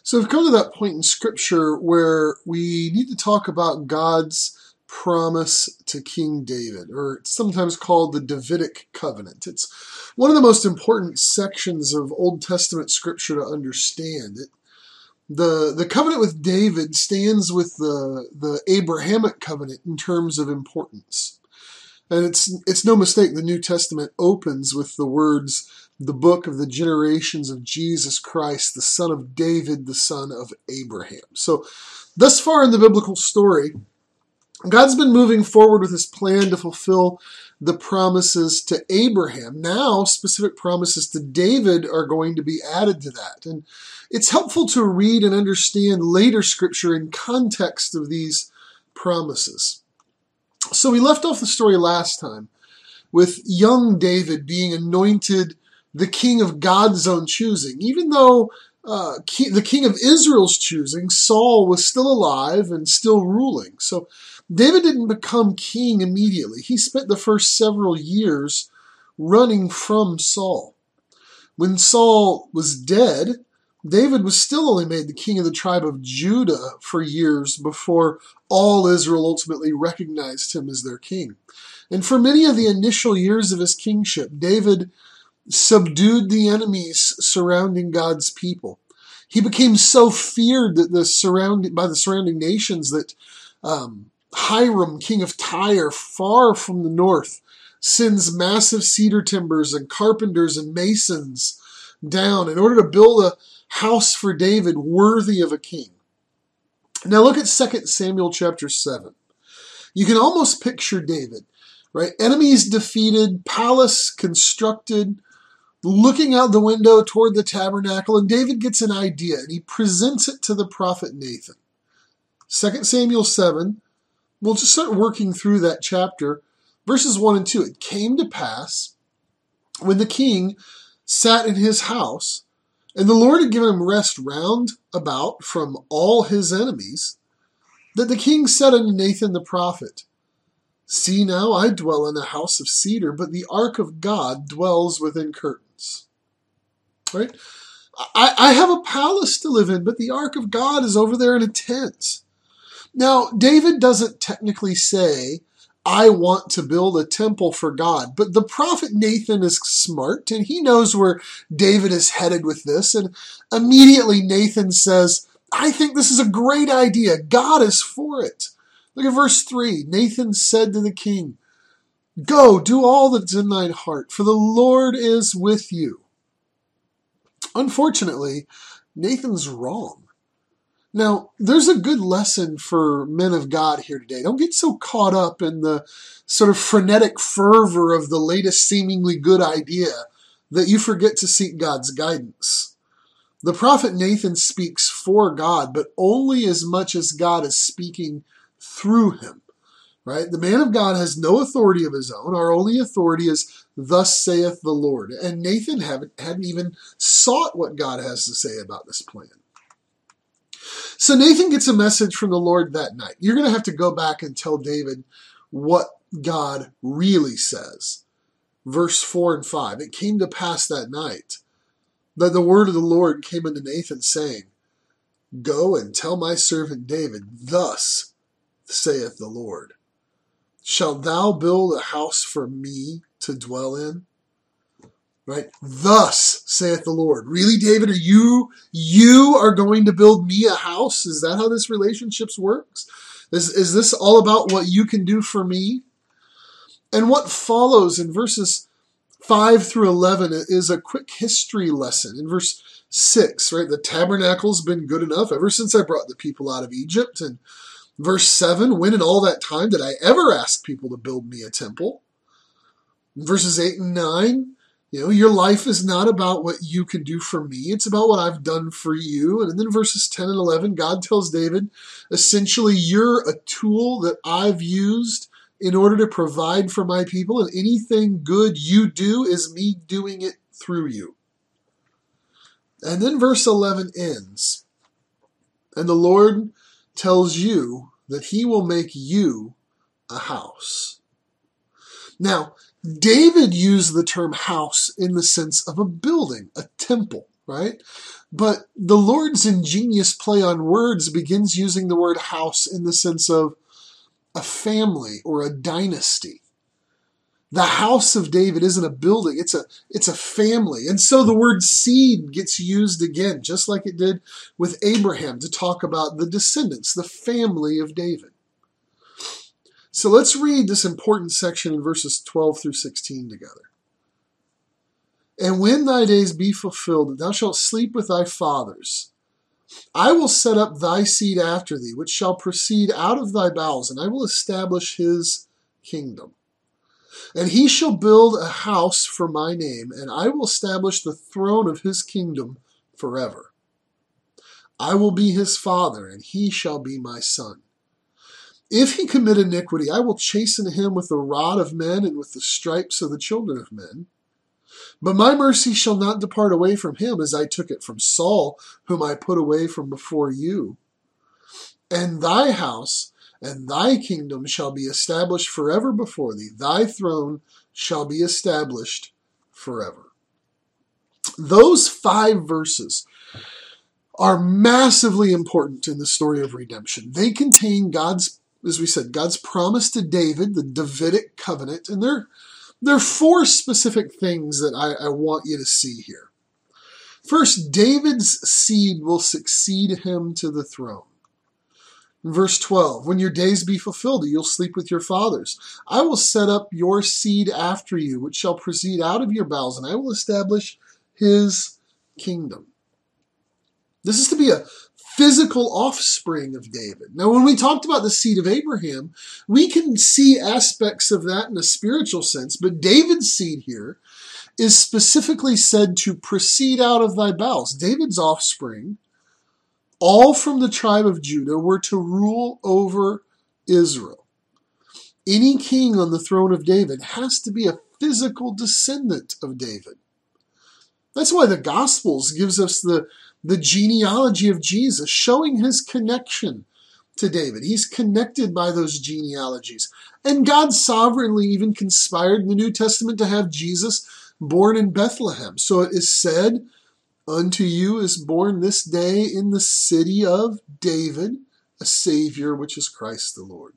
So we've come to that point in Scripture where we need to talk about God's promise to King David, or it's sometimes called the Davidic covenant. It's one of the most important sections of Old Testament Scripture to understand. The covenant with David stands with the Abrahamic covenant in terms of importance. And it's no mistake, the New Testament opens with the words, the book of the generations of Jesus Christ, the son of David, the son of Abraham. So thus far in the biblical story, God's been moving forward with his plan to fulfill the promises to Abraham. Now, specific promises to David are going to be added to that. And it's helpful to read and understand later Scripture in context of these promises. So we left off the story last time with young David being anointed the king of God's own choosing. Even though the king of Israel's choosing, Saul was still alive and still ruling. So David didn't become king immediately. He spent the first several years running from Saul. When Saul was dead, David was still only made the king of the tribe of Judah for years before all Israel ultimately recognized him as their king. And for many of the initial years of his kingship, David subdued the enemies surrounding God's people. He became so feared that by the surrounding nations that Hiram, king of Tyre, far from the north, sends massive cedar timbers and carpenters and masons down in order to build a house for David worthy of a king. Now look at 2 Samuel chapter 7. You can almost picture David, right? Enemies defeated, palace constructed, looking out the window toward the tabernacle, and David gets an idea, and he presents it to the prophet Nathan. 2 Samuel 7, we'll just start working through that chapter. Verses 1 and 2, it came to pass when the king sat in his house, and the Lord had given him rest round about from all his enemies, that the king said unto Nathan the prophet, See now, I dwell in a house of cedar, but the ark of God dwells within curtains. Right? I have a palace to live in, but the ark of God is over there in a tent. Now, David doesn't technically say, I want to build a temple for God. But the prophet Nathan is smart, and he knows where David is headed with this. And immediately Nathan says, I think this is a great idea. God is for it. Look at verse 3. Nathan said to the king, Go, do all that's in thine heart, for the Lord is with you. Unfortunately, Nathan's wrong. Now, there's a good lesson for men of God here today. Don't get so caught up in the sort of frenetic fervor of the latest seemingly good idea that you forget to seek God's guidance. The prophet Nathan speaks for God, but only as much as God is speaking through him. Right? The man of God has no authority of his own. Our only authority is, Thus saith the Lord. And Nathan hadn't even sought what God has to say about this plan. So Nathan gets a message from the Lord that night. You're going to have to go back and tell David what God really says. Verse 4 and 5. It came to pass that night that the word of the Lord came unto Nathan, saying, Go and tell my servant David, Thus saith the Lord, Shalt thou build a house for me to dwell in? Right? Thus saith the Lord. Really, David, you are going to build me a house? Is that how this relationship works? Is this all about what you can do for me? And what follows in verses 5 through 11 is a quick history lesson. In verse 6, right, the tabernacle's been good enough ever since I brought the people out of Egypt. And verse 7, when in all that time did I ever ask people to build me a temple? In verses 8 and 9, your life is not about what you can do for me. It's about what I've done for you. And then verses 10 and 11, God tells David, essentially, you're a tool that I've used in order to provide for my people, and anything good you do is me doing it through you. And then verse 11 ends, and the Lord tells you that he will make you a house. Now, David used the term house in the sense of a building, a temple. right? But the Lord's ingenious play on words begins using the word house in the sense of a family or a dynasty. The house of David isn't a building, it's a family. And so the word seed gets used again, just like it did with Abraham, to talk about the descendants, the family of David. So let's read this important section in verses 12 through 16 together. And when thy days be fulfilled, thou shalt sleep with thy fathers. I will set up thy seed after thee, which shall proceed out of thy bowels, and I will establish his kingdom. And he shall build a house for my name, and I will establish the throne of his kingdom forever. I will be his father, and he shall be my son. If he commit iniquity, I will chasten him with the rod of men and with the stripes of the children of men. But my mercy shall not depart away from him, as I took it from Saul, whom I put away from before you. And thy house and thy kingdom shall be established forever before thee. Thy throne shall be established forever. Those 5 verses are massively important in the story of redemption. They contain God's, as we said, God's promise to David, the Davidic covenant, and there are 4 specific things that I want you to see here. First, David's seed will succeed him to the throne. In verse 12, when your days be fulfilled, you'll sleep with your fathers. I will set up your seed after you, which shall proceed out of your bowels, and I will establish his kingdom. This is to be a physical offspring of David. Now, when we talked about the seed of Abraham, we can see aspects of that in a spiritual sense, but David's seed here is specifically said to proceed out of thy bowels. David's offspring, all from the tribe of Judah, were to rule over Israel. Any king on the throne of David has to be a physical descendant of David. That's why the Gospels gives us the genealogy of Jesus, showing his connection to David. He's connected by those genealogies. And God sovereignly even conspired in the New Testament to have Jesus born in Bethlehem. So it is said, unto you is born this day in the city of David a Savior, which is Christ the Lord.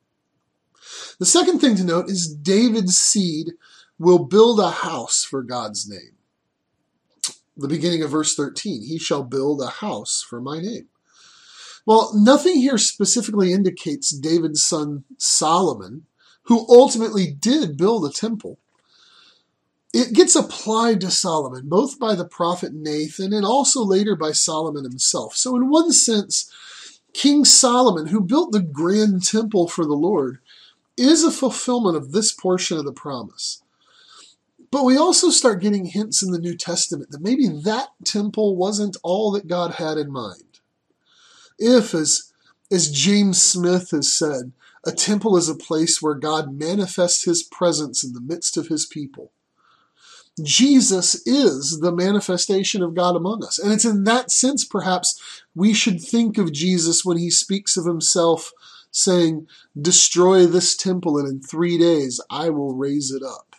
The second thing to note is David's seed will build a house for God's name. The beginning of verse 13, he shall build a house for my name. Well, nothing here specifically indicates David's son Solomon, who ultimately did build a temple. It gets applied to Solomon, both by the prophet Nathan and also later by Solomon himself. So in one sense, King Solomon, who built the grand temple for the Lord, is a fulfillment of this portion of the promise. But we also start getting hints in the New Testament that maybe that temple wasn't all that God had in mind. If, as James Smith has said, a temple is a place where God manifests his presence in the midst of his people, Jesus is the manifestation of God among us. And it's in that sense, perhaps, we should think of Jesus when he speaks of himself saying, destroy this temple and in 3 days I will raise it up.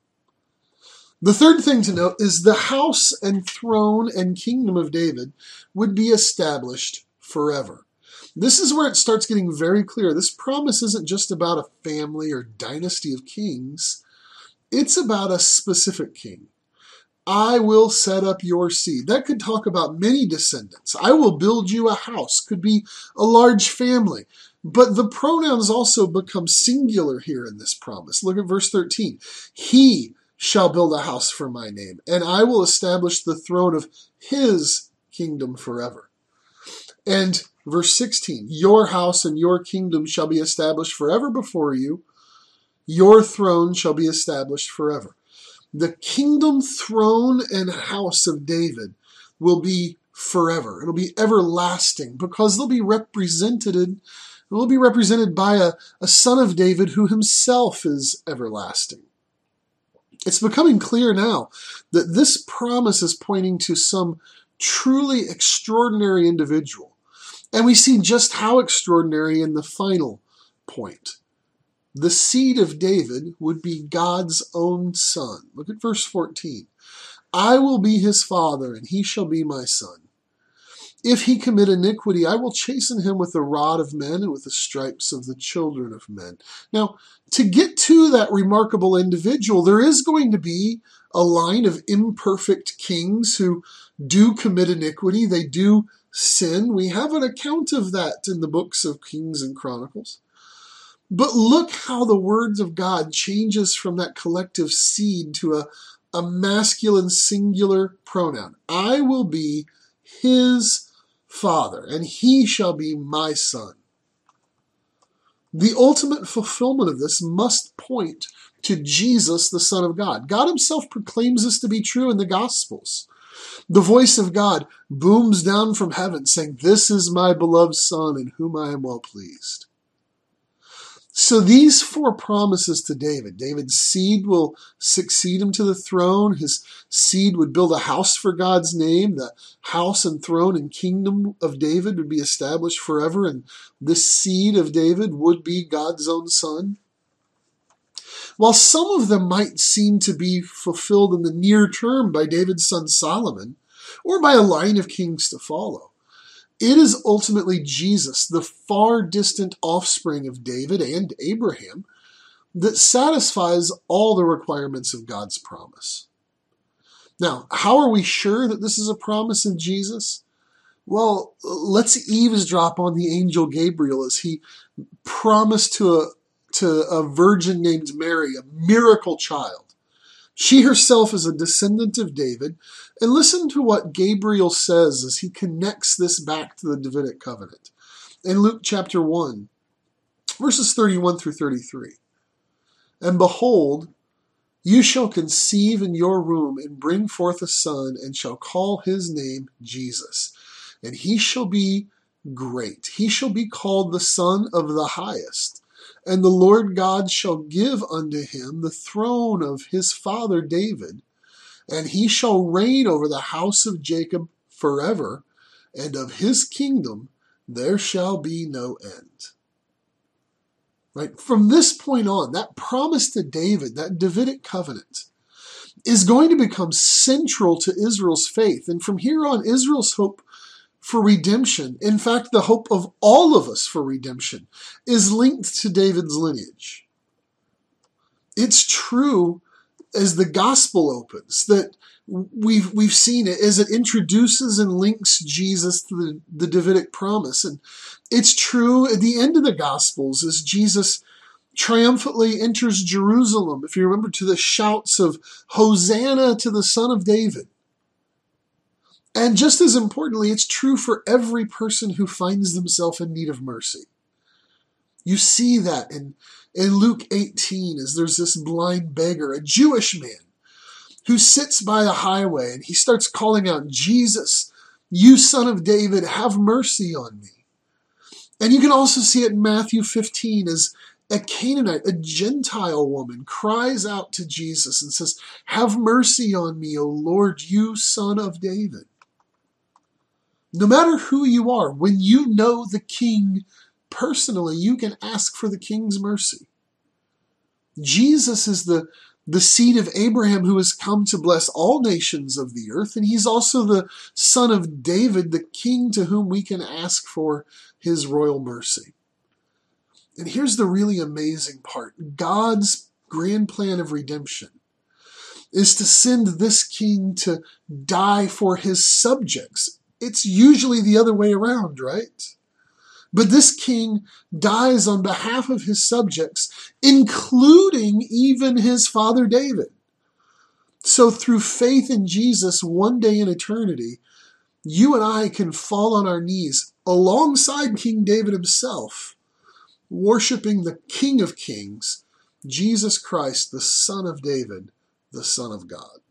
The third thing to note is the house and throne and kingdom of David would be established forever. This is where it starts getting very clear. This promise isn't just about a family or dynasty of kings. It's about a specific king. I will set up your seed. That could talk about many descendants. I will build you a house. Could be a large family. But the pronouns also become singular here in this promise. Look at verse 13. He shall build a house for my name, and I will establish the throne of his kingdom forever. And verse 16, your house and your kingdom shall be established forever before you. Your throne shall be established forever. The kingdom, throne, and house of David will be forever. It'll be everlasting because they'll be represented by a son of David who himself is everlasting. It's becoming clear now that this promise is pointing to some truly extraordinary individual. And we see just how extraordinary in the final point. The seed of David would be God's own son. Look at verse 14. I will be his father, and he shall be my son. If he commit iniquity, I will chasten him with the rod of men and with the stripes of the children of men. Now, to get to that remarkable individual, there is going to be a line of imperfect kings who do commit iniquity. They do sin. We have an account of that in the books of Kings and Chronicles. But look how the words of God changes from that collective seed to a masculine singular pronoun. I will be his father, and he shall be my son. The ultimate fulfillment of this must point to Jesus, the Son of God. God himself proclaims this to be true in the Gospels. The voice of God booms down from heaven saying, "This is my beloved Son in whom I am well pleased." So these four promises to David. David's seed will succeed him to the throne. His seed would build a house for God's name. The house and throne and kingdom of David would be established forever, and this seed of David would be God's own son. While some of them might seem to be fulfilled in the near term by David's son Solomon, or by a line of kings to follow, it is ultimately Jesus, the far distant offspring of David and Abraham, that satisfies all the requirements of God's promise. Now, how are we sure that this is a promise of Jesus? Well, let's eavesdrop on the angel Gabriel as he promised to a virgin named Mary, a miracle child. She herself is a descendant of David. And listen to what Gabriel says as he connects this back to the Davidic covenant. In Luke chapter 1, verses 31 through 33. And behold, you shall conceive in your womb and bring forth a son, and shall call his name Jesus. And he shall be great. He shall be called the Son of the Highest. And the Lord God shall give unto him the throne of his father David, and he shall reign over the house of Jacob forever, and of his kingdom there shall be no end. Right? From this point on, that promise to David, that Davidic covenant, is going to become central to Israel's faith. And from here on, Israel's hope for redemption, in fact, the hope of all of us for redemption, is linked to David's lineage. It's true as the gospel opens that we've seen it as it introduces and links Jesus to the Davidic promise. And it's true at the end of the gospels as Jesus triumphantly enters Jerusalem, if you remember, to the shouts of Hosanna to the Son of David. And just as importantly, it's true for every person who finds themselves in need of mercy. You see that in Luke 18 as there's this blind beggar, a Jewish man, who sits by the highway and he starts calling out, "Jesus, you Son of David, have mercy on me." And you can also see it in Matthew 15 as a Canaanite, a Gentile woman, cries out to Jesus and says, "Have mercy on me, O Lord, you Son of David." No matter who you are, when you know the King personally, you can ask for the King's mercy. Jesus is the seed of Abraham who has come to bless all nations of the earth, and he's also the Son of David, the King to whom we can ask for his royal mercy. And here's the really amazing part. God's grand plan of redemption is to send this King to die for his subjects. It's usually the other way around, right? But this king dies on behalf of his subjects, including even his father David. So through faith in Jesus, one day in eternity, you and I can fall on our knees alongside King David himself, worshiping the King of Kings, Jesus Christ, the Son of David, the Son of God.